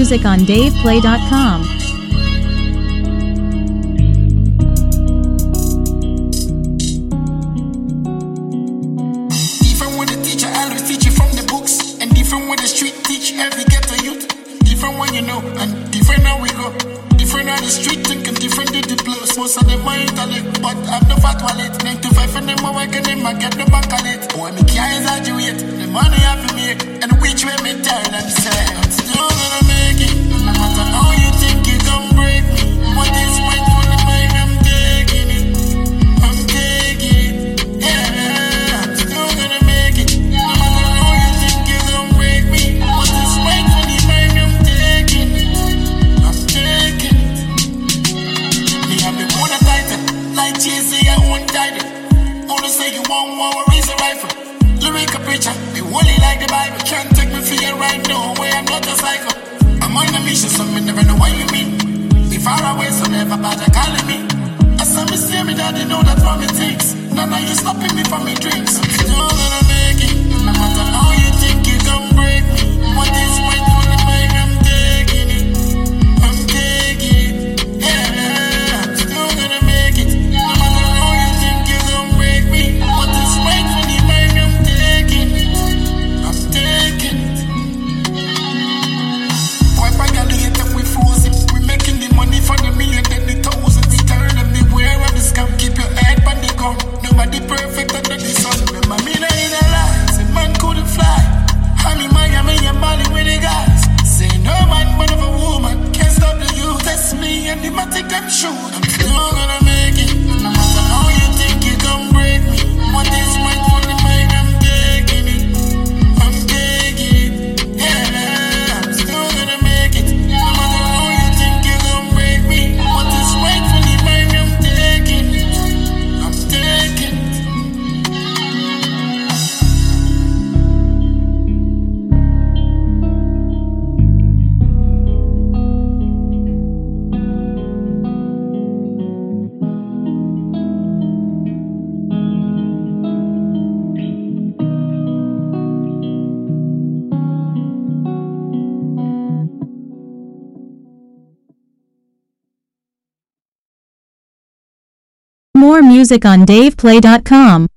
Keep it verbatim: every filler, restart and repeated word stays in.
music on dave play dot com. Different when the teacher always teach you from the books, and different when the street teach every ghetto youth. Different when you know, and different how we go. Different on the street thinking, different did the plus. Most of them are intellect, but I've no fat wallet. Nine to five and them are working, them I get no bank on it. Boy, me can't exaggerate. The money I have to make, and which way me turn and say, I'm still gonna make it. No matter how you think you gon' break me. What is right for the mind, I'm taking it. I'm taking it. Yeah, I'm still gonna make it. No matter how you think you gon' break me. What is right for the mind, I'm taking it. I'm taking it. Me have the one title, like Jay-Z, I won't die it. Only say you want war, raise a rifle. Lyrical preacher, they holy like the Bible. Can't take me for you right now, way I'm not a psycho. I'm on a mission, so me never know what you mean. Be far away, so never bother calling me. I saw me see me, daddy know that's what it takes. None of you stopping me from me dreams. I'm still gonna make it. No matter how you think you gon' break me. What is right for the mind, I'm taking it. I'm taking it. Yeah, I'm still gonna make it. No matter how you think you gon' break me. What is right for the mind, I'm taking it. I'm taking it. Boy, by the later we frozen. We making the money for the million, then the thousands. We turn them beware of the scam. Keep your head on the gun. Nobody perfect under the sun. Remember me not in a lie. Say man couldn't fly. I'm in Miami and Bali with the guys. Say no man but of a woman can't stop the youth. Test me and the matic them shoot. I'm still gonna make it. No matter how you think you gon' break me. What is right for the mind, I'm taking it. I'm taking it. Yeah, I'm still gonna make it. No matter how you think you gon' break me. What is right for the mind, I'm taking it. I'm taking it. More music on dave play dot com.